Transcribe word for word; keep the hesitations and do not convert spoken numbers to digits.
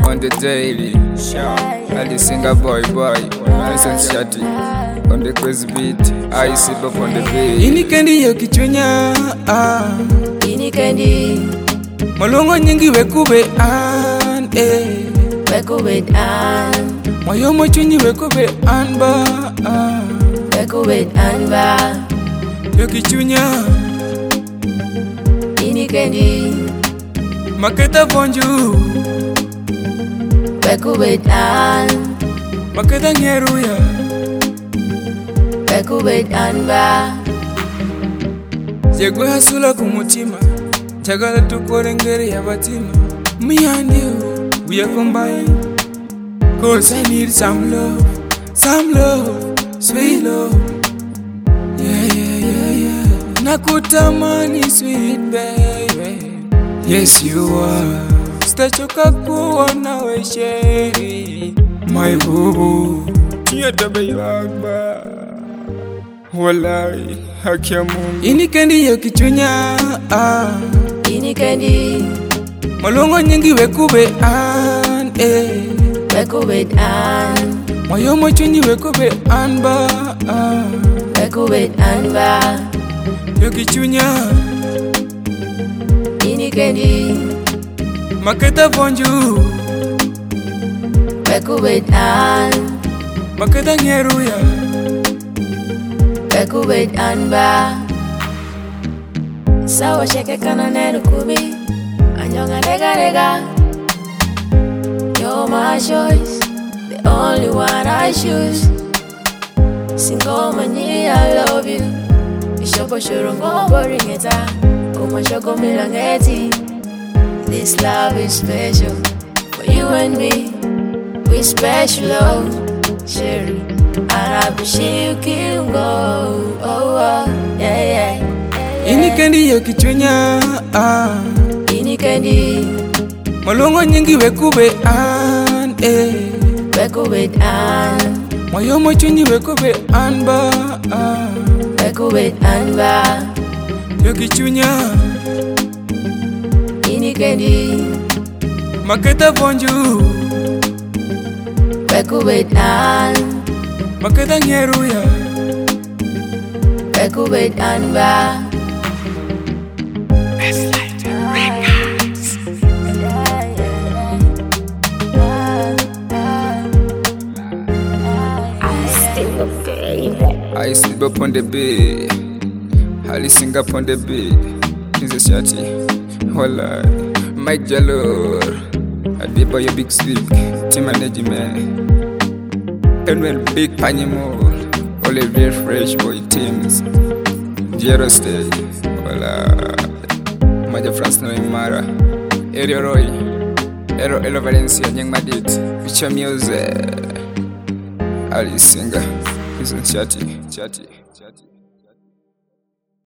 on the daily. Ali singer boy boy, listen shati on the crazy beat. I sit up on the beat. Ini kendi yo kichunya, ah. Ini kendi Malongo nyingi wekube an, eh. Wekube an Moyo mochunyi wekube an ba, ah. Wekube an ba Yo kichunya. Ini kendi Maketa bonju Wekube an Maketa nyeruya Wekube an ba Jegwe hasula kumutima Chagala tukore ngere ya batima. Me and you, we are combined. Cause I need some love, some love, sweet love. Yeah, yeah, yeah, yeah. Nakutamani sweet baby. Yes you are. Stachoka kuona we sheri. My boo, yatabe yagba. Walai, haki ya Mungu. Ini kendi yo kichunya, ah. Ini kendi Malongo nyingi wekube an, eh. Wekube an Moyo mochunyi wekube an ba, ah. Wekube an ba Yo kichunya. Ini kendi Maketa bonju Wekube an Maketa nyeruya Wekube an ba Sawa sheke kana nenu kubi Anyonga nega nega You're my choice, the only one I choose. Single mani, I love you. Ishopo shurungo boringeta Kuma shoko milangeti. This love is special for you and me. We special love, Sherry. And I appreciate you keep go. Oh, oh, yeah, yeah. Ini kendi yo kichunya, ah. Ini kendi Malongo nyingi wekube an, eh. Wekube an Moyo mochunyi wekube an ba, ah. Wekube an ba Yo kichunya. Ini kendi Maketa bonju Wekube an Maketa nyeruya Wekube an ba I sleep up on the bed. Ali sing up on the bed. This is shati. Hola, Mike Jalor. Adiba your big sleep. Team management. And when big panimo. Only real fresh boy teams. Zero stay. Hola. Maja France no imara. Ero Roy. Ero Elo Valencia. Nyang Madit. Picha music. Ali singer. Isn't chatty, chatty, chatty.